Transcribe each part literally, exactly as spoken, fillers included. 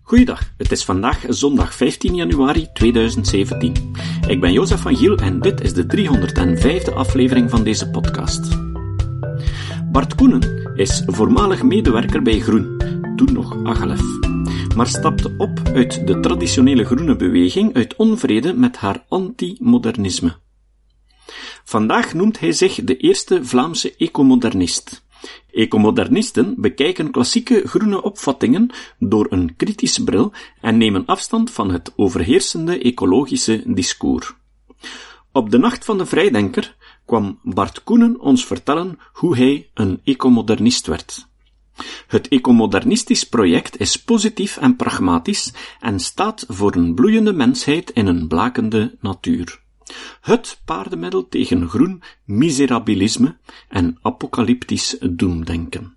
Goeiedag, het is vandaag zondag vijftien januari tweeduizend zeventien. Ik ben Jozef van Giel en dit is de driehonderdvijfde aflevering van deze podcast. Bart Koenen is voormalig medewerker bij Groen, toen nog Agalef, maar stapte op uit de traditionele groene beweging uit onvrede met haar anti-modernisme. Vandaag noemt hij zich de eerste Vlaamse ecomodernist. Ecomodernisten bekijken klassieke groene opvattingen door een kritische bril en nemen afstand van het overheersende ecologische discours. Op de Nacht van de Vrijdenker kwam Bart Koenen ons vertellen hoe hij een ecomodernist werd. Het ecomodernistisch project is positief en pragmatisch en staat voor een bloeiende mensheid in een blakende natuur. Het paardenmiddel tegen groen miserabilisme en apocalyptisch doemdenken.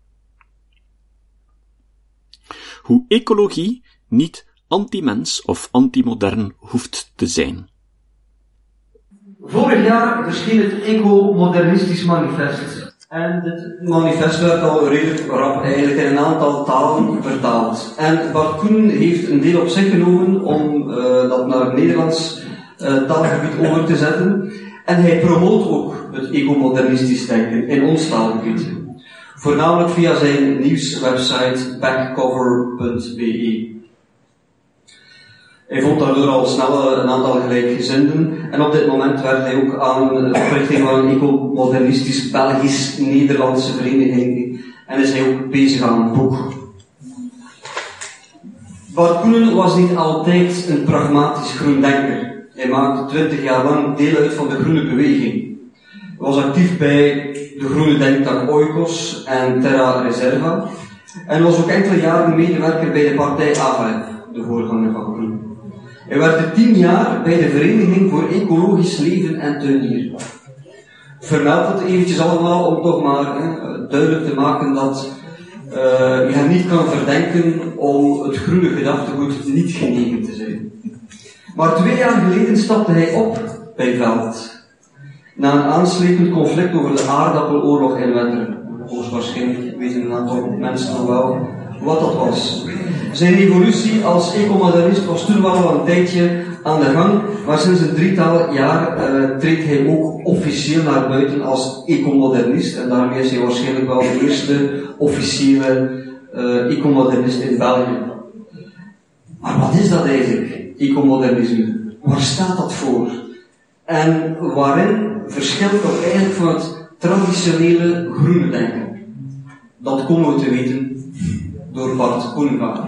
Hoe ecologie niet anti-mens of anti-modern hoeft te zijn. Vorig jaar verscheen het Ecomodernistisch Manifest. En dit manifest werd al redelijk rap eigenlijk in een aantal talen vertaald. En Bart Koenen heeft een deel op zich genomen om uh, dat naar het Nederlands uh, taalgebied over te zetten. En hij promoot ook het ecomodernistisch denken in ons taalgebied. Voornamelijk via zijn nieuwswebsite backcover punt b e. Hij vond daardoor al snel een aantal gelijkgezinden en op dit moment werkt hij ook aan de oprichting van een ecomodernistisch Belgisch-Nederlandse vereniging en is hij ook bezig aan een boek. Bart Koenen was niet altijd een pragmatisch groendenker. Hij maakte twintig jaar lang deel uit van de groene beweging. Hij was actief bij de groene denktank Oikos en Terra Reserva en was ook enkele jaren medewerker bij de partij Agalef, de voorganger van Groen. Hij werkte tien jaar bij de Vereniging voor Ecologisch Leven en Tuinier. Vermeld het eventjes allemaal om toch maar hè, duidelijk te maken dat uh, je hem niet kan verdenken om het groene gedachtegoed niet genegen te zijn. Maar twee jaar geleden stapte hij op bij Veld. Na een aanslepend conflict over de aardappeloorlog in Wetteren. Hoogstwaarschijnlijk weten een aantal mensen nog wel wat dat was. Zijn evolutie als ecomodernist was toen wel al een tijdje aan de gang, maar sinds een drietal jaar uh, treedt hij ook officieel naar buiten als ecomodernist en daarmee is hij waarschijnlijk wel de eerste officiële uh, ecomodernist in België. Maar wat is dat eigenlijk, ecomodernisme? Waar staat dat voor? En waarin verschilt dat eigenlijk van het traditionele groene denken? Dat komen we te weten door Bart Koenen.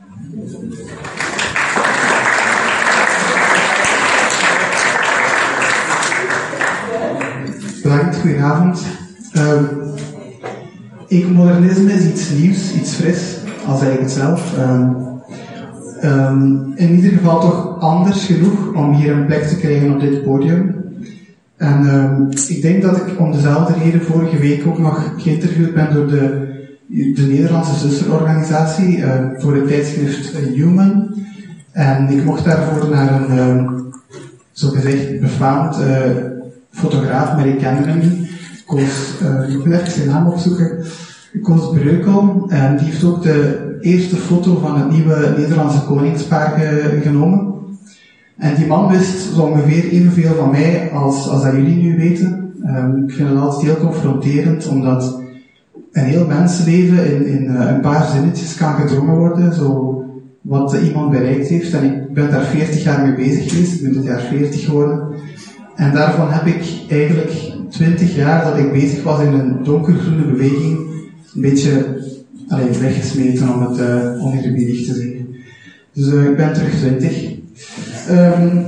Bedankt, goedenavond. Um, ecomodernisme is iets nieuws, iets fris, al zei ik het zelf. Um, um, in ieder geval toch anders genoeg om hier een plek te krijgen op dit podium. En um, ik denk dat ik om dezelfde reden vorige week ook nog geïnterviewd ben door de de Nederlandse zusterorganisatie uh, voor het tijdschrift uh, Human. En ik mocht daarvoor naar een, uh, zogezegd befaamd uh, fotograaf, maar ik kende hem niet. Koos, uh, ik wil even zijn naam opzoeken. Koos Breukel. En die heeft ook de eerste foto van het nieuwe Nederlandse koningspaar ge, genomen. En die man wist zo ongeveer evenveel van mij als, als dat jullie nu weten. Um, ik vind het altijd heel confronterend, omdat een heel mensenleven in, in uh, een paar zinnetjes kan gedrongen worden, zo wat uh, iemand bereikt heeft. En ik ben daar veertig jaar mee bezig geweest, ik ben dit jaar veertig geworden. En daarvan heb ik eigenlijk twintig jaar dat ik bezig was in een donkergroene beweging, een beetje alleen weggesmeten om het uh, oneerbiedig te zeggen. Dus uh, ik ben terug twintig. Um,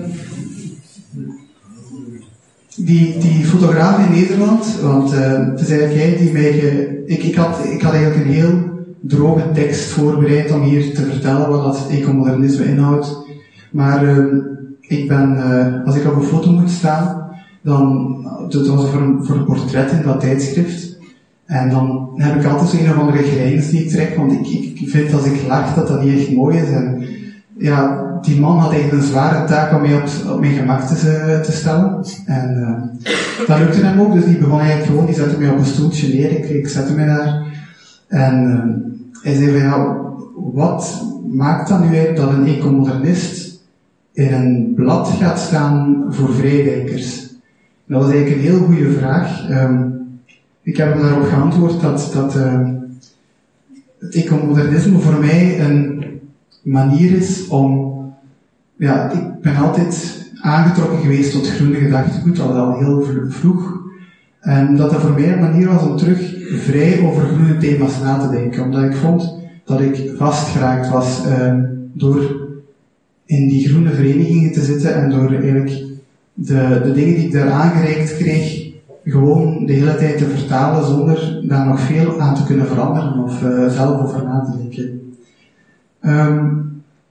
Die, die fotograaf in Nederland, want uh, het is eigenlijk hij die mij ge, ik, ik, had, ik had eigenlijk een heel droge tekst voorbereid om hier te vertellen wat dat ecomodernisme inhoudt. Maar uh, ik ben, uh, als ik op een foto moet staan, dan, het was voor een, voor een portret in dat tijdschrift. En dan heb ik altijd zo een of andere grijns die ik trek, want ik, ik vind als ik lach dat dat niet echt mooi is. En ja, die man had eigenlijk een zware taak om mij op, op mijn gemak te, te stellen. En uh, dat lukte hem ook, dus die begon eigenlijk gewoon, die zette mij op een stoeltje neer, ik, ik zette mij daar. En uh, hij zei van ja, wat, maakt dat nu uit dat een ecomodernist in een blad gaat staan voor vrijdenkers? Dat was eigenlijk een heel goede vraag. Um, ik heb daarop geantwoord dat, dat uh, het ecomodernisme voor mij een manier is om, ja, ik ben altijd aangetrokken geweest tot groene gedachtegoed, al al heel vroeg. En dat dat voor mij een manier was om terug vrij over groene thema's na te denken. Omdat ik vond dat ik vastgeraakt was uh, door in die groene verenigingen te zitten en door eigenlijk de, de dingen die ik daar aangereikt kreeg, gewoon de hele tijd te vertalen zonder daar nog veel aan te kunnen veranderen of uh, zelf over na te denken. Um,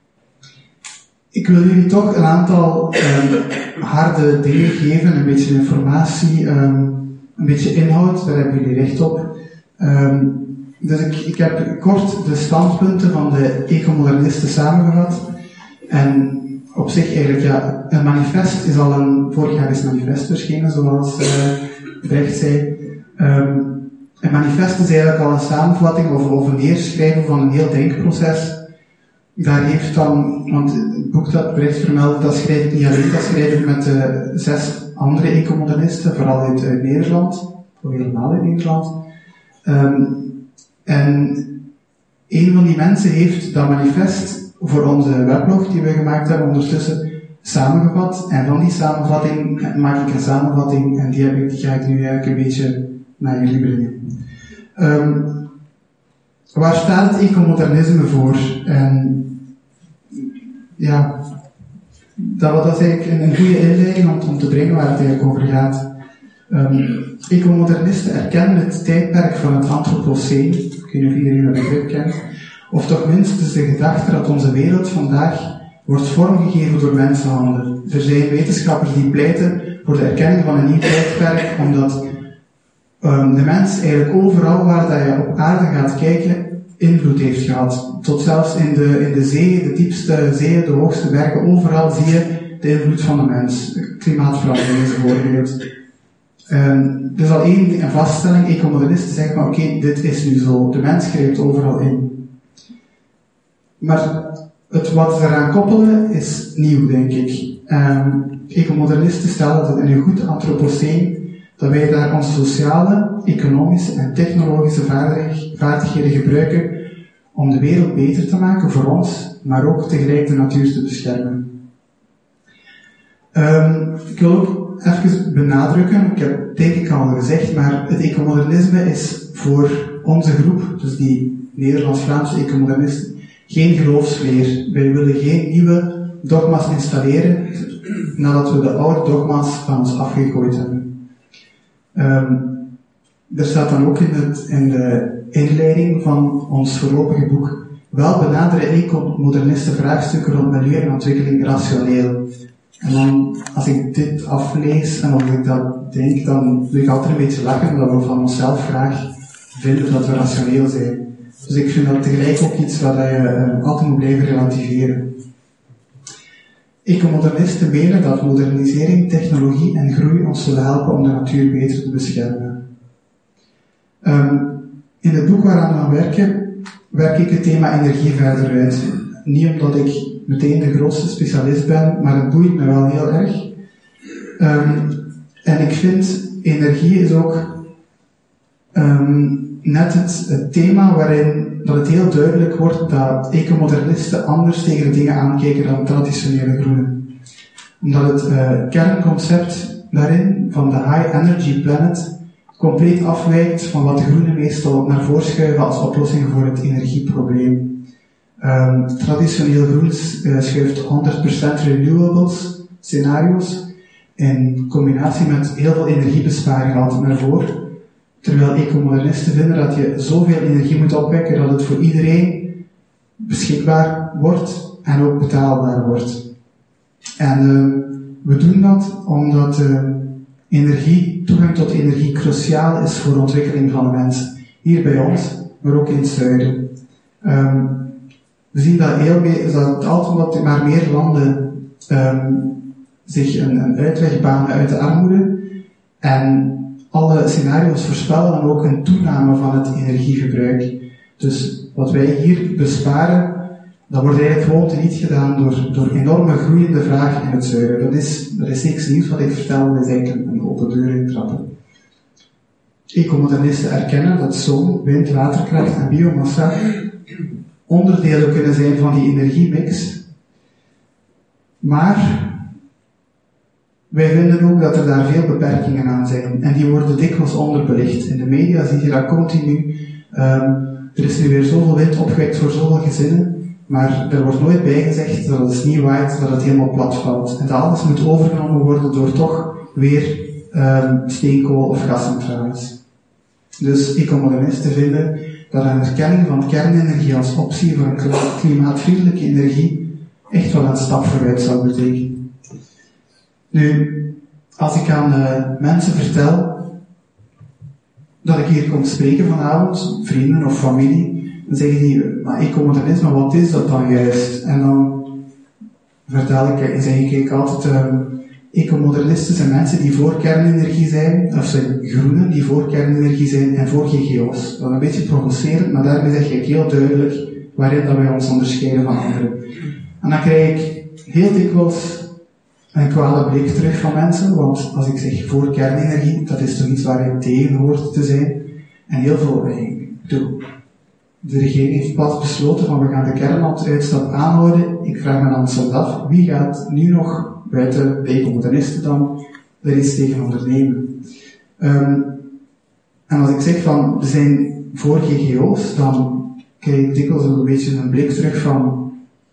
ik wil jullie toch een aantal um, harde dingen geven, een beetje informatie, um, een beetje inhoud, daar hebben jullie recht op. Um, dus ik, ik heb kort de standpunten van de ecomodernisten samengevat. En op zich eigenlijk, ja, een manifest is al een, vorig jaar is een manifest verschenen, zoals uh, Brecht zei. Um, een manifest is eigenlijk al een samenvatting of, of een neerschrijven van een heel denkproces. Daar heeft dan, want het boek dat Brecht vermeldt, dat schrijf ik niet alleen, dat schrijf ik met uh, zes andere ecomodernisten, vooral uit uh, Nederland, of helemaal uit Nederland. Um, en een van die mensen heeft dat manifest voor onze weblog die we gemaakt hebben ondertussen samengevat. En van die samenvatting maak ik een samenvatting en die, heb ik, die ga ik nu eigenlijk een beetje naar jullie brengen. Um, waar staat het ecomodernisme voor? En ja, dat, dat is eigenlijk een, een goede inleiding om, om te brengen waar het eigenlijk over gaat. Um, ecomodernisten erkennen het tijdperk van het Anthropoceen. Ik weet niet of iedereen dat begrip kent. Of toch minstens de gedachte dat onze wereld vandaag wordt vormgegeven door mensenhanden. Er zijn wetenschappers die pleiten voor de erkenning van een nieuw tijdperk, omdat um, de mens eigenlijk overal waar dat je op aarde gaat kijken, invloed heeft gehad. Tot zelfs in de, in de zee, de diepste zeeën, de hoogste bergen, overal zie je de invloed van de mens. Klimaatverandering is een voorbeeld. Um, dus al één een vaststelling, ecomodernisten zeggen maar oké, okay, dit is nu zo. De mens grijpt overal in. Maar het wat ze eraan koppelen is nieuw, denk ik. Um, ecomodernisten stellen dat in een goed Anthropoceen, dat wij daar onze sociale, economische en technologische vaardigheden gebruiken om de wereld beter te maken voor ons, maar ook tegelijk de natuur te beschermen. Um, ik wil ook even benadrukken, ik heb het denk ik al gezegd, maar het ecomodernisme is voor onze groep, dus die Nederlands-Vlaamse ecomodernisten, geen geloofsleer. Wij willen geen nieuwe dogma's installeren nadat we de oude dogma's van ons afgegooid hebben. Um, er staat dan ook in, het, in de inleiding van ons voorlopige boek: wel benaderen ecomodernisten vraagstukken rond milieu en ontwikkeling rationeel. En dan, als ik dit aflees en als ik dat denk, dan doe ik altijd een beetje lachen, omdat we van onszelf graag vinden dat we rationeel zijn. Dus ik vind dat tegelijk ook iets wat je uh, altijd moet blijven relativeren. Ecomodernisten menen dat modernisering, technologie en groei ons zullen helpen om de natuur beter te beschermen. Um, in het boek waaraan we aan werken, werk ik het thema energie verder uit. Niet omdat ik meteen de grootste specialist ben, maar het boeit me wel heel erg. Um, en ik vind, energie is ook um, net het, het thema waarin dat het heel duidelijk wordt dat ecomodernisten anders tegen de dingen aankijken dan traditionele groenen. Omdat het uh, kernconcept daarin van de high energy planet compleet afwijkt van wat de groenen meestal naar voren schuiven als oplossing voor het energieprobleem. Um, traditioneel groen uh, schuift honderd procent renewables scenario's in combinatie met heel veel energiebesparing altijd naar voren. Terwijl ecomodernisten vinden dat je zoveel energie moet opwekken dat het voor iedereen beschikbaar wordt en ook betaalbaar wordt. En uh, we doen dat omdat uh, energie, toegang tot energie cruciaal is voor de ontwikkeling van de mens. Hier bij ons, maar ook in het zuiden. Um, we zien dat heel mee, dat altijd wat maar meer landen um, zich een, een uitweg banen uit de armoede. En alle scenario's voorspellen dan ook een toename van het energiegebruik. Dus wat wij hier besparen, dat wordt eigenlijk gewoon teniet gedaan door, door enorme groeiende vraag in het zuiden. Dat is, dat is niks nieuws wat ik vertel, dat is eigenlijk een open deur intrappen. Ecomodernisten erkennen dat zon, wind, waterkracht en biomassa onderdelen kunnen zijn van die energiemix. Maar wij vinden ook dat er daar veel beperkingen aan zijn. En die worden dikwijls onderbelicht. In de media zie je dat continu. Um, er is nu weer zoveel wind opgewekt voor zoveel gezinnen. Maar er wordt nooit bijgezegd dat het niet waait, dat het helemaal plat valt. En dat alles moet overgenomen worden door toch weer um, steenkool of gascentrales. Dus ecomodernisten vinden dat een erkenning van kernenergie als optie voor een klimaatvriendelijke energie echt wel een stap vooruit zou betekenen. Nu, als ik aan uh, mensen vertel dat ik hier kom spreken vanavond, vrienden of familie, dan zeggen die, maar ecomodernisme, wat is dat dan juist? En dan vertel ik, en zeg ik, ik altijd, uh, ecomodernisten zijn mensen die voor kernenergie zijn, of zijn groenen die voor kernenergie zijn en voor G G O's. Dat is een beetje provocerend, maar daarmee zeg ik heel duidelijk waarin dat wij ons onderscheiden van anderen. En dan krijg ik heel dikwijls een kwade blik terug van mensen, want als ik zeg voor kernenergie, dat is toch iets waar je tegen hoort te zijn. En heel veel, ik bedoel, de regering heeft pas besloten van we gaan de kernlanduitstap aanhouden. Ik vraag me dan soms af, wie gaat nu nog buiten de ecomodernisten dan er iets tegen ondernemen? Um, en als ik zeg van we zijn voor G G O's, dan krijg ik dikwijls een beetje een blik terug van,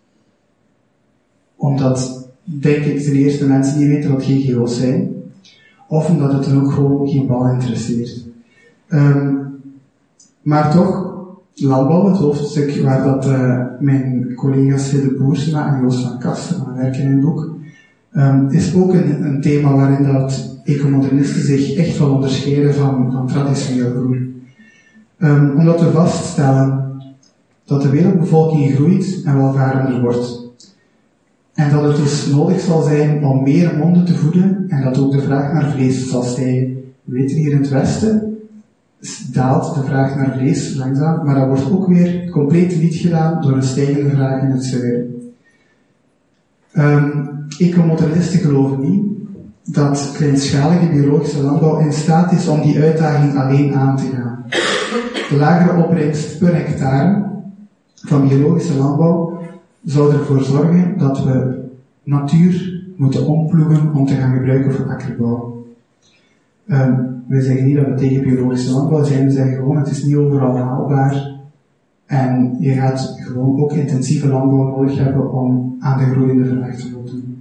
omdat denk ik ten eerste mensen niet weten wat G G O's zijn, of omdat het dan ook gewoon geen bal interesseert. Um, maar toch, landbouw, het hoofdstuk waar dat uh, mijn collega's Hidde Boersma en Joost van Kasten aan werken in het boek, um, is ook een, een thema waarin dat ecomodernisten zich echt wel onderscheiden van, van traditioneel groen. Um, omdat we vaststellen dat de wereldbevolking groeit en welvarender wordt. En dat het dus nodig zal zijn om meer monden te voeden en dat ook de vraag naar vlees zal stijgen. We weten hier in het Westen daalt de vraag naar vlees langzaam, maar dat wordt ook weer compleet niet gedaan door een stijgende vraag in het zuiden. Um, ecomodernisten geloven niet dat kleinschalige biologische landbouw in staat is om die uitdaging alleen aan te gaan. De lagere opbrengst per hectare van biologische landbouw zou ervoor zorgen dat we natuur moeten omploegen om te gaan gebruiken voor akkerbouw. Um, we zeggen niet dat we tegen biologische landbouw zijn, we zeggen gewoon het is niet overal haalbaar en je gaat gewoon ook intensieve landbouw nodig hebben om aan de groeiende vraag te voldoen.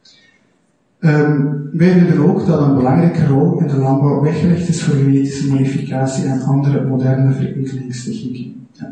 Um, wij vinden ook dat een belangrijke rol in de landbouw weggelegd is voor genetische modificatie en andere moderne veredelingstechnieken. Ja.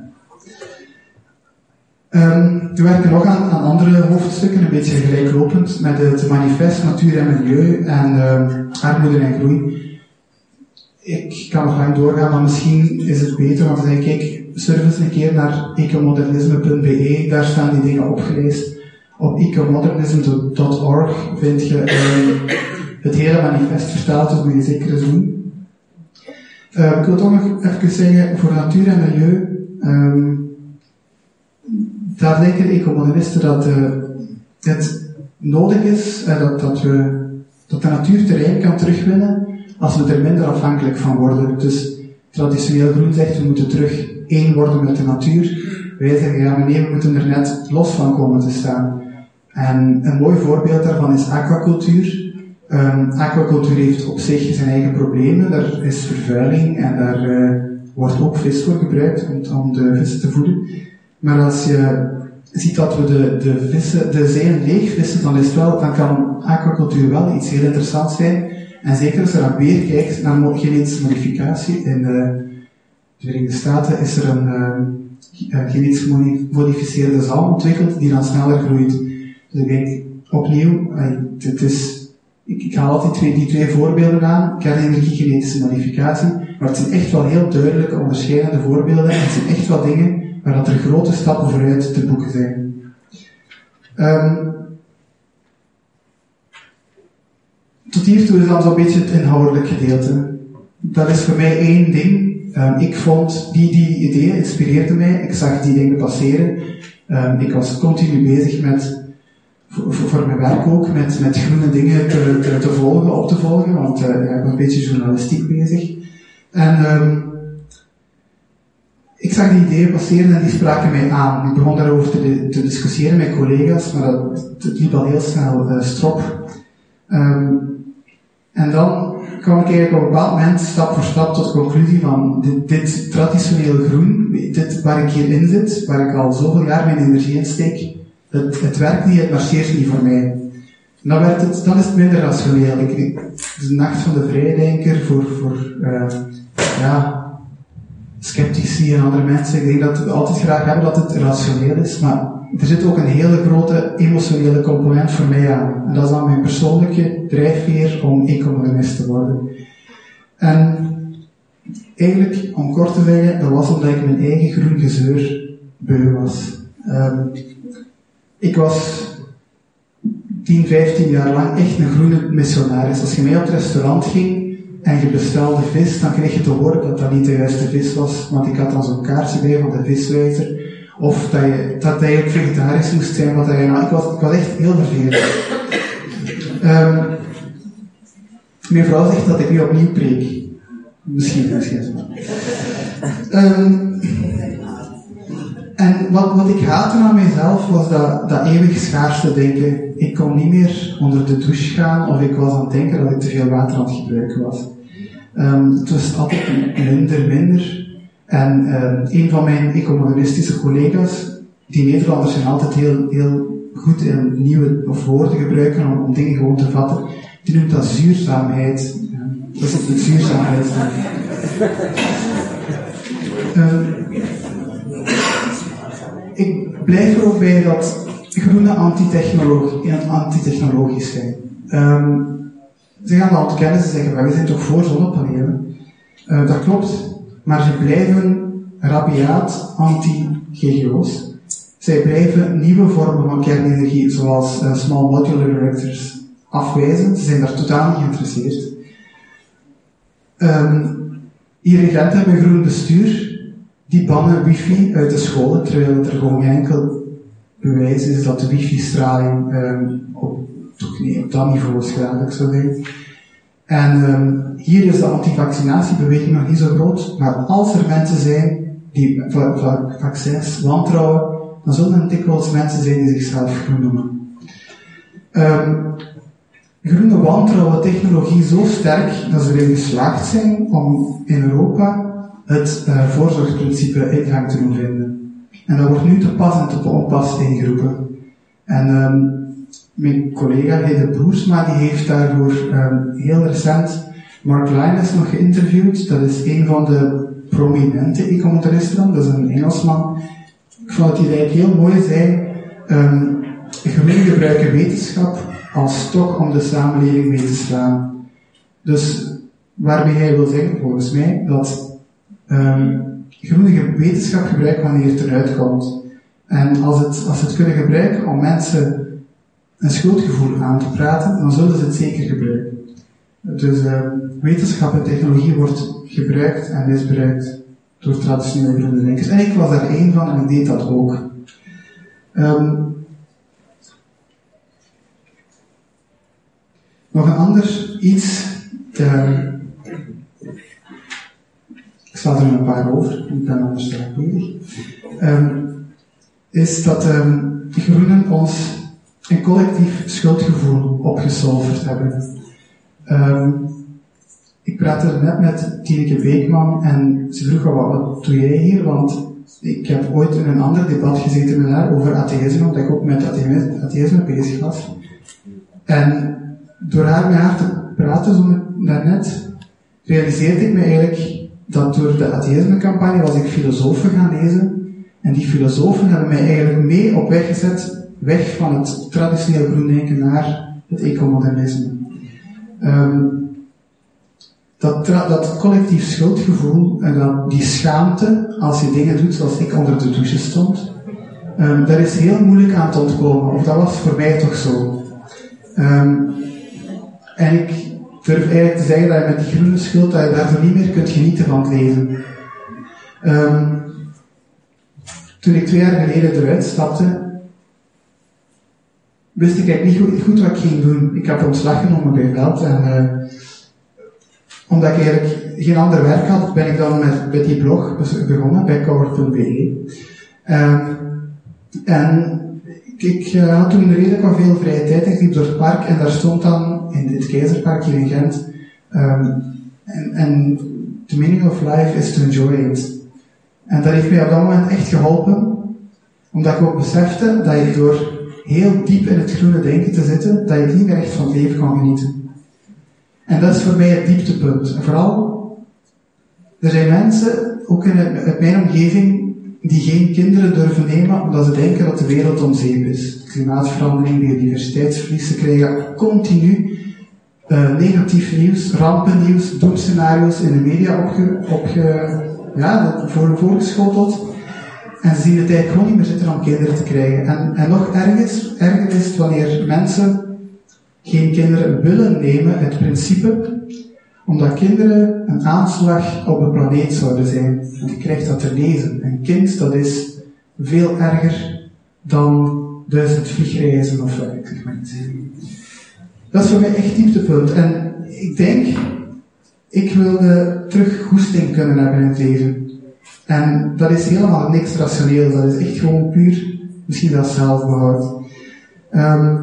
Um, we werken nog aan, aan andere hoofdstukken, een beetje gelijklopend, met het manifest Natuur en Milieu en uh, Armoede en Groei. Ik kan nog lang doorgaan, maar misschien is het beter om te zeggen, kijk, surf eens een keer naar ecomodernisme punt b e, daar staan die dingen opgelezen. Op ecomodernism punt org vind je uh, het hele manifest vertaald, dus moet je zeker eens doen. Uh, ik wil toch nog even zeggen, voor natuur en milieu, um, daar denken de ecomodernisten dat uh, het nodig is, uh, dat, dat, we, dat de natuur terrein kan terugwinnen als we er minder afhankelijk van worden. Dus traditioneel groen zegt, we moeten terug één worden met de natuur. Wij zeggen, ja maar nee, we moeten er net los van komen te staan. En een mooi voorbeeld daarvan is aquacultuur. Um, aquacultuur heeft op zich zijn eigen problemen. Er is vervuiling en daar uh, wordt ook vis voor gebruikt om, om de vissen te voeden. Maar als je ziet dat we de, de vissen, de zeeën leeg vissen, dan is het wel, dan kan aquacultuur wel iets heel interessants zijn. En zeker als je dan weer kijkt naar genetische modificatie. In de Verenigde Staten is er een uh, genetisch gemodificeerde zalm ontwikkeld die dan sneller groeit. Dus ik denk opnieuw, uh, het is, ik, ik haal altijd twee, die twee voorbeelden aan, kernenergie, genetische modificatie, maar het zijn echt wel heel duidelijke onderscheidende voorbeelden en het zijn echt wel dingen waar dat er grote stappen vooruit te boeken zijn. Um, tot hiertoe is dan zo'n beetje het inhoudelijk gedeelte. Dat is voor mij één ding. Um, ik vond, die, die ideeën inspireerden mij, ik zag die dingen passeren. Um, ik was continu bezig met, voor, voor mijn werk ook, met, met groene dingen te, te, te volgen, op te volgen, want uh, ja, ik was een beetje journalistiek bezig. En um, ik zag die ideeën passeren en die spraken mij aan. Ik begon daarover te, te discussiëren met collega's, maar dat, het liep al heel snel uh, strop. Um, en dan kwam ik eigenlijk op een bepaald moment stap voor stap tot de conclusie van dit, dit traditioneel groen, dit waar ik hier in zit, waar ik al zoveel jaar mijn energie in steek, het, het werkt niet, het marcheert niet voor mij. En dan, werd het, dan is het minder rationeel. Ik, ik, het is de nacht van de vrijdenker voor, voor uh, ja, sceptici en andere mensen. Ik denk dat we altijd graag hebben dat het rationeel is, maar er zit ook een hele grote emotionele component voor mij aan. En dat is dan mijn persoonlijke drijfveer om economist te worden. En eigenlijk, om kort te zeggen, dat was omdat ik mijn eigen groen gezeur beu was. Um, ik was tien, vijftien jaar lang echt een groene missionaris. Als je mee op het restaurant ging en je bestelde vis, dan kreeg je te horen dat dat niet de juiste vis was, want ik had dan zo'n kaartje bij van de viswijzer. Of dat je, dat je ook vegetarisch moest zijn, wat dat je nou, ik was, ik was echt heel vervelend. Um, mijn vrouw zegt dat ik nu opnieuw preek. Misschien, misschien. Um, en wat, wat ik haatte aan mezelf was dat, dat eeuwig schaarste denken. Ik kon niet meer onder de douche gaan, of ik was aan het denken dat ik te veel water aan het gebruiken was. Um, het was altijd minder, minder. En uh, een van mijn economistische collega's, die Nederlanders zijn altijd heel, heel goed in nieuwe of woorden gebruiken om, om dingen gewoon te vatten, die noemt dat zuurzaamheid. Ja, dat is het, het zuurzaamheid. Uh, ik blijf er ook bij dat groene antitechnologie, antitechnologisch zijn. Um, ze gaan dat ontkennen, ze zeggen, we zijn toch voor zonnepanelen. Uh, dat klopt. Maar ze blijven rabiaat anti-G G O's. Zij blijven nieuwe vormen van kernenergie, zoals uh, small modular reactors, afwijzen. Ze zijn daar totaal niet geïnteresseerd. Um, hier in Gent hebben we groen bestuur. Die bannen wifi uit de scholen, terwijl er gewoon geen enkel bewijs is dat de wifi-straling um, op, toch niet, op dat niveau schadelijk zou zijn. En um, hier is de antivaccinatiebeweging nog niet zo groot, maar als er mensen zijn die va- va- vaccins wantrouwen, dan zullen er dikwijls mensen zijn die zichzelf groen noemen. Um, groene wantrouwen technologie zo sterk dat ze erin geslaagd zijn om in Europa het uh, voorzorgsprincipe ingang te doen vinden. En dat wordt nu te pas en te onpas ingeroepen. En um, mijn collega Heide Boersma, die heeft daarvoor um, heel recent Mark Lyons nog geïnterviewd. Dat is een van de prominente ecomotoristen, dat is een Engelsman. Ik vond dat hij eigenlijk heel mooi zei, um, groen gebruiken wetenschap als stok om de samenleving mee te slaan. Dus waarmee hij wil zeggen, volgens mij, dat um, groene wetenschap gebruikt wanneer het eruit komt. En als het, als ze het kunnen gebruiken om mensen een schuldgevoel aan te praten, dan zullen ze het zeker gebruiken. Dus uh, wetenschap en technologie wordt gebruikt en misbruikt door traditionele groene denkers. En ik was daar één van en ik deed dat ook. Um, nog een ander iets. Um, ik sla er een paar over, ik ben anders sterk bezig. Um, is dat um, de groenen ons een collectief schuldgevoel opgesolverd hebben. Um, ik praatte er net met Tineke Beekman en ze vroeg, wat, wat doe jij hier? Want ik heb ooit in een ander debat gezeten met haar over atheïsme, omdat ik ook met atheïsme bezig was. En door haar met haar te praten, zo daarnet, realiseerde ik me eigenlijk dat door de atheïsme-campagne was ik filosofen gaan lezen. En die filosofen hebben mij eigenlijk mee op weg gezet, weg van het traditioneel groendenken naar het ecomodernisme. Um, dat, tra- dat collectief schuldgevoel en dat, die schaamte als je dingen doet zoals ik onder de douche stond, um, daar is heel moeilijk aan te ontkomen. Of dat was voor mij toch zo. Um, en ik durf eigenlijk te zeggen dat je met die groene schuld dat je daardoor niet meer kunt genieten van het leven. Um, toen ik twee jaar geleden eruit stapte, wist ik eigenlijk niet goed, goed wat ik ging doen. Ik heb ontslag genomen bij Veld en uh, omdat ik eigenlijk geen ander werk had, ben ik dan met, met die blog begonnen, bij cover punt b e. Um, en ik, ik uh, had toen redelijk wat veel vrije tijd. Ik liep door het park en daar stond dan, in het Keizerpark hier in Gent, um, en, en the meaning of life is to enjoy it. En dat heeft mij op dat moment echt geholpen, omdat ik ook besefte dat ik door heel diep in het groene denken te zitten, dat ik niet meer echt van het leven kan genieten. En dat is voor mij het dieptepunt. En vooral, er zijn mensen, ook in uit mijn omgeving, die geen kinderen durven nemen, omdat ze denken dat de wereld om zeep is. Klimaatverandering, biodiversiteitsverlies, ze krijgen continu uh, negatief nieuws, rampennieuws, doemscenario's in de media opge, opge, ja, voor, voorgeschoteld. En ze zien het eigenlijk gewoon niet meer zitten om kinderen te krijgen. En, en nog erger, erger is het wanneer mensen geen kinderen willen nemen, het principe, omdat kinderen een aanslag op de planeet zouden zijn. Want je krijgt dat te lezen. Een kind, dat is veel erger dan duizend vliegreizen of wat ik zeg maar iets. Dat is voor mij echt dieptepunt. En ik denk, ik wilde terug goesting kunnen hebben in het leven. En dat is helemaal niks rationeel. Dat is echt gewoon puur, misschien wel zelfbehoud. Um,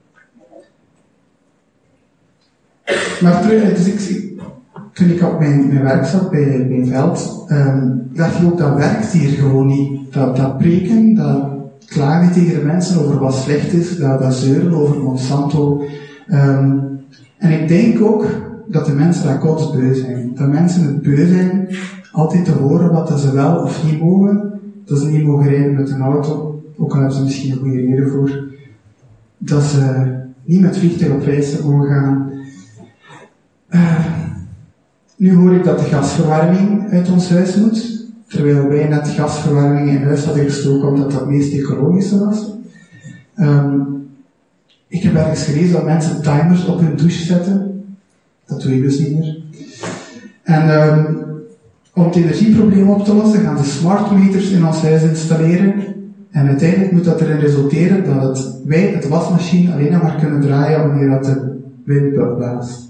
maar terug, dus ik, toen ik op mijn, mijn werk zat bij, bij Veld, um, dacht ik ook, dat werkt hier gewoon niet. Dat, dat preken, dat klagen tegen de mensen over wat slecht is, dat, dat zeuren over Monsanto. Um, en ik denk ook dat de mensen dat kotsbeu zijn. Dat mensen het beu zijn altijd te horen wat ze wel of niet mogen. Dat ze niet mogen rijden met een auto, ook al hebben ze misschien een goede reden voor. Dat ze niet met vliegtuig op reis mogen gaan. Uh, nu hoor ik dat de gasverwarming uit ons huis moet, terwijl wij net gasverwarming in huis hadden gestoken omdat dat het meest ecologische was. Um, ik heb ergens gelezen dat mensen timers op hun douche zetten. Dat doe ik dus niet meer. En um, om het energieprobleem op te lossen gaan ze smart meters in ons huis installeren. En uiteindelijk moet dat erin resulteren dat het, wij het wasmachine alleen maar kunnen draaien wanneer dat de wind blaast.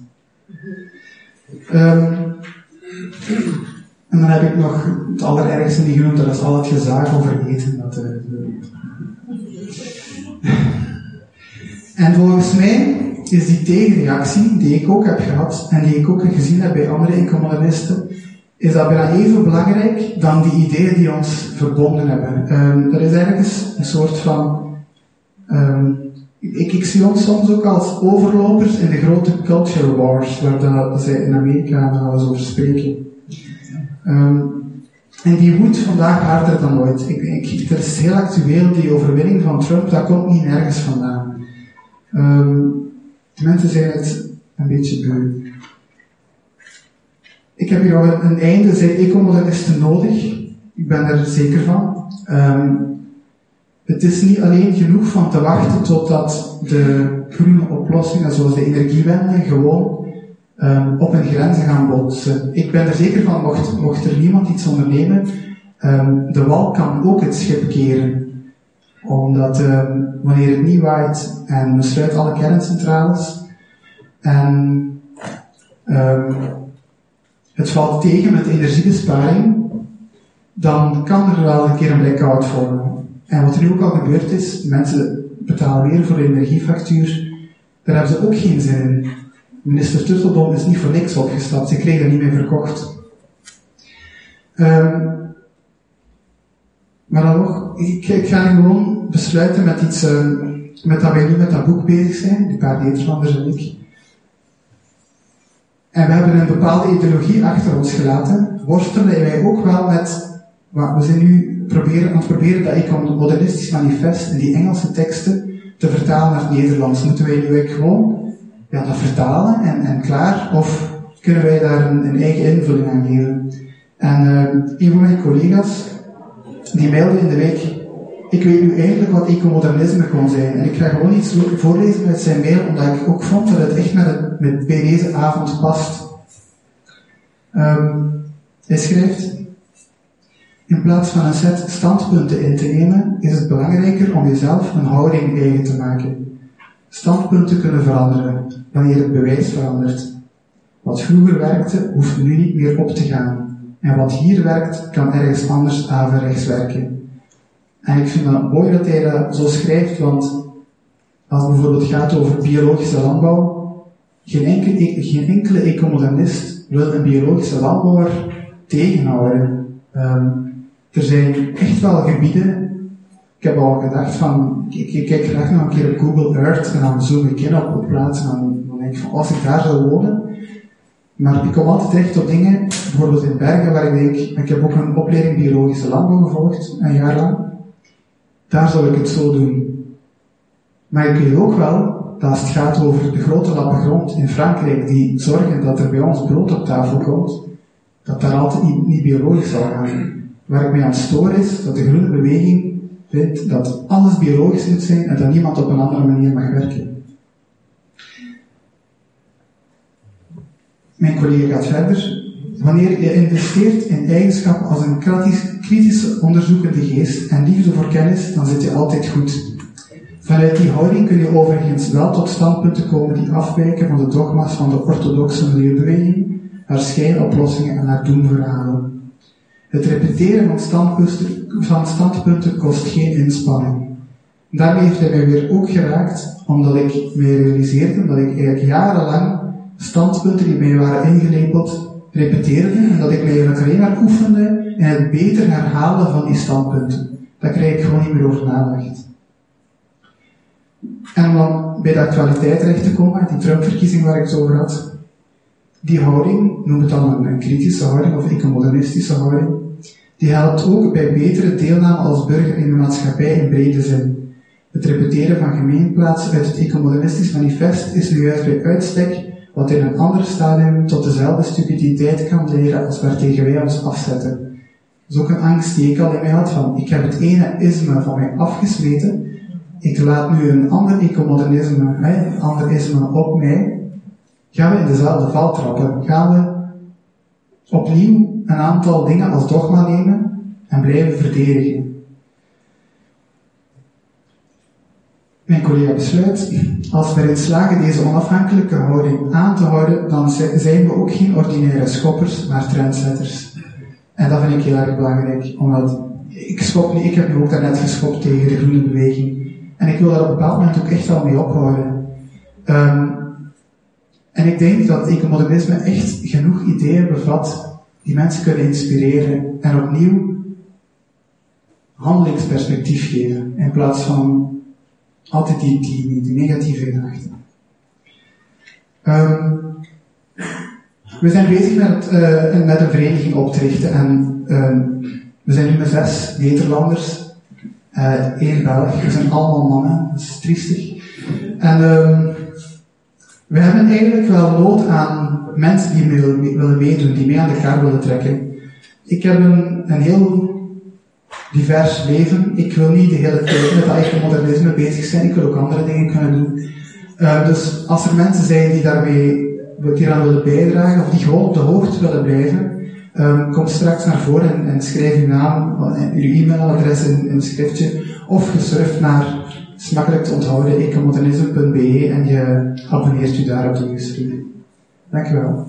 Um, en dan heb ik nog het allerergste niet genoemd, dat is al het gezaag over eten. Dat, uh, en volgens mij is die tegenreactie, die ik ook heb gehad, en die ik ook gezien heb bij andere ecomodernisten, is dat bijna even belangrijk dan die ideeën die ons verbonden hebben. Um, er is ergens een soort van... Um, ik, ik zie ons soms ook als overlopers in de grote culture wars, waar dat, zij in Amerika nog eens over spreken. Um, en die woedt vandaag harder dan ooit. Ik, ik, er is heel actueel, die overwinning van Trump, dat komt niet nergens vandaan. Um, mensen zijn het een beetje beu. Ik heb hier al een, een einde, zijn ecomodernisten nodig. Ik ben er zeker van. Um, het is niet alleen genoeg van te wachten totdat de groene oplossingen, zoals de energiewende, gewoon um, op hun grenzen gaan botsen. Ik ben er zeker van, mocht, mocht er niemand iets ondernemen, um, de wal kan ook het schip keren. Omdat um, wanneer het niet waait en we sluiten alle kerncentrales en um, het valt tegen met energiebesparing, dan kan er wel een keer een blackout vormen. En wat er nu ook al gebeurd is, mensen betalen weer voor de energiefactuur, daar hebben ze ook geen zin in. Minister Turtelbaum is niet voor niks opgestapt, ze kreeg dat niet meer verkocht. Um, maar dan nog, ik, ik ga gewoon besluiten met iets, um, met dat wij nu met dat boek bezig zijn, die paar Nederlanders en ik. En we hebben een bepaalde ideologie achter ons gelaten, worstelen wij ook wel met, we zijn nu proberen, aan het proberen dat ecomodernistisch manifest en die Engelse teksten te vertalen naar het Nederlands. Moeten wij nu gewoon ja, dat vertalen en, en klaar, of kunnen wij daar een, een eigen invulling aan geven? En uh, een van mijn collega's, die mailde in de week, ik weet nu eigenlijk wat ecomodernisme kon zijn. En ik ga gewoon iets voorlezen uit zijn mail, omdat ik ook vond dat het echt met, het, met bij deze avond past. Um, hij schrijft: In plaats van een set standpunten in te nemen, is het belangrijker om jezelf een houding eigen te maken. Standpunten kunnen veranderen, wanneer het bewijs verandert. Wat vroeger werkte, hoeft nu niet meer op te gaan. En wat hier werkt, kan ergens anders averechts werken. En ik vind het mooi dat hij dat zo schrijft, want als het bijvoorbeeld gaat over biologische landbouw, geen enkele, geen enkele ecomodernist wil een biologische landbouwer tegenhouden. Um, er zijn echt wel gebieden, ik heb al gedacht van, ik, ik kijk graag nog een keer op Google Earth en dan zoom ik in op, op plaatsen en dan, dan denk ik van, als ik daar zou wonen, maar ik kom altijd terecht op dingen, bijvoorbeeld in Bergen, waar ik denk, ik heb ook een opleiding biologische landbouw gevolgd, een jaar lang, daar zou ik het zo doen. Maar ik weet ook wel, dat als het gaat over de grote lappen grond in Frankrijk, die zorgen dat er bij ons brood op tafel komt, dat daar altijd niet, niet biologisch zal gaan. Waar ik mij aan stoor is, dat de groene beweging vindt dat alles biologisch moet zijn en dat niemand op een andere manier mag werken. Mijn collega gaat verder. Wanneer je investeert in eigenschappen als een kritische onderzoekende geest en liefde voor kennis, dan zit je altijd goed. Vanuit die houding kun je overigens wel tot standpunten komen die afwijken van de dogma's van de orthodoxe milieubeweging, naar schijnoplossingen en naar doemverhalen. Het repeteren van standpunten, van standpunten kost geen inspanning. Daarmee heeft hij mij weer ook geraakt, omdat ik mij realiseerde dat ik eigenlijk jarenlang standpunten die mij waren ingelepeld, repeteerde en dat ik mij eigenlijk alleen maar oefende in het beter herhalen van die standpunten. Daar krijg ik gewoon niet meer over nagedacht. En om dan bij de actualiteit terecht te komen, die Trump-verkiezing waar ik het over had, die houding, noem het dan een, een kritische houding of ecomodernistische houding, die helpt ook bij betere deelname als burger in de maatschappij in brede zin. Het repeteren van gemeenplaats uit het ecomodernistisch manifest is nu juist bij uitstek wat in een ander stadium tot dezelfde stupiditeit kan leiden als waartegen wij ons afzetten. Dat is ook een angst die ik al in mij had van, ik heb het ene isme van mij afgesmeten, ik laat nu een ander ecomodernisme, een ander isme op mij. Gaan we in dezelfde val trappen? Gaan we opnieuw een aantal dingen als dogma nemen en blijven verdedigen? Mijn collega besluit, als we erin slagen deze onafhankelijke houding aan te houden, dan zijn we ook geen ordinaire schoppers, maar trendsetters. En dat vind ik heel erg belangrijk, omdat ik schop niet, ik heb nu ook daarnet geschopt tegen de groene beweging. En ik wil daar op een bepaald moment ook echt wel mee ophouden. Um, en ik denk dat ecomodernisme echt genoeg ideeën bevat die mensen kunnen inspireren en opnieuw handelingsperspectief geven, in plaats van altijd die, die, die negatieve gedachten. Um, we zijn bezig met, uh, met een vereniging op te richten en um, we zijn nu met zes Nederlanders, uh, één Belg, we zijn allemaal mannen, dat is triestig. En um, we hebben eigenlijk wel nood aan mensen die mee willen meedoen, die mee aan de kar willen trekken. Ik heb een, een heel divers leven. Ik wil niet de hele tijd met dat ecomodernisme bezig zijn. Ik wil ook andere dingen kunnen doen. Uh, dus als er mensen zijn die daarmee die eraan willen bijdragen, of die gewoon op de hoogte willen blijven, um, kom straks naar voren en, en schrijf uw naam en uw e-mailadres in, in een schriftje, of je surft naar, het is makkelijk te onthouden, ecomodernisme punt b e en je abonneert u daar op de nieuwsbrief. Dank u wel.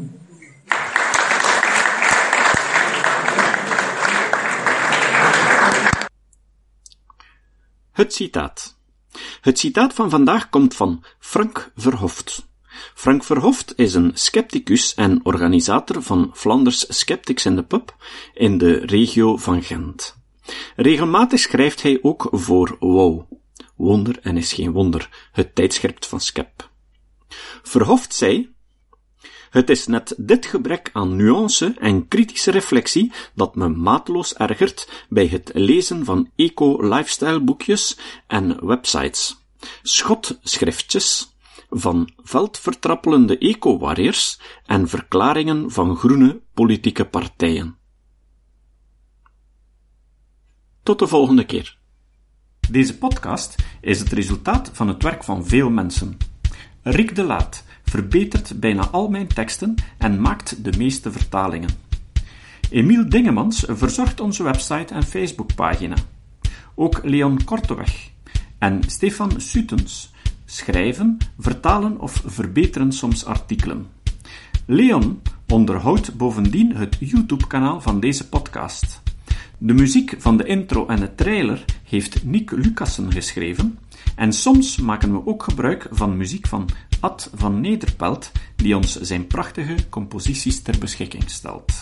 Het citaat. Het citaat van vandaag komt van Frank Verhoft. Frank Verhoft is een scepticus en organisator van Flanders Skeptics in the Pub in de regio van Gent. Regelmatig schrijft hij ook voor Wow. Wonder en is geen wonder, het tijdschrift van Skep. Verhoft zei: het is net dit gebrek aan nuance en kritische reflectie dat me mateloos ergert bij het lezen van eco-lifestyle-boekjes en websites, schotschriftjes van veldvertrappelende eco-warriors en verklaringen van groene politieke partijen. Tot de volgende keer. Deze podcast is het resultaat van het werk van veel mensen. Rick de Laat verbetert bijna al mijn teksten en maakt de meeste vertalingen. Emiel Dingemans verzorgt onze website en Facebookpagina. Ook Leon Korteweg en Stefan Sutens schrijven, vertalen of verbeteren soms artikelen. Leon onderhoudt bovendien het YouTube-kanaal van deze podcast. De muziek van de intro en de trailer heeft Nick Lucassen geschreven en soms maken we ook gebruik van muziek van Ad van Nederpelt, die ons zijn prachtige composities ter beschikking stelt.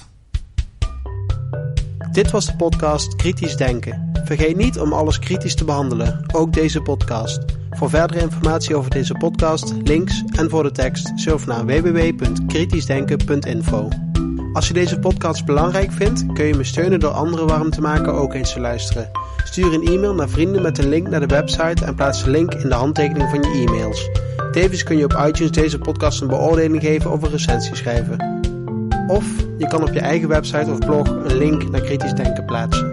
Dit was de podcast Kritisch Denken. Vergeet niet om alles kritisch te behandelen, ook deze podcast. Voor verdere informatie over deze podcast, links en voor de tekst, surf naar w w w punt kritisch denken punt info. Als je deze podcast belangrijk vindt, kun je me steunen door anderen warm te maken ook eens te luisteren. Stuur een e-mail naar vrienden met een link naar de website en plaats de link in de handtekening van je e-mails. Tevens kun je op iTunes deze podcast een beoordeling geven of een recensie schrijven. Of je kan op je eigen website of blog een link naar Kritisch Denken plaatsen.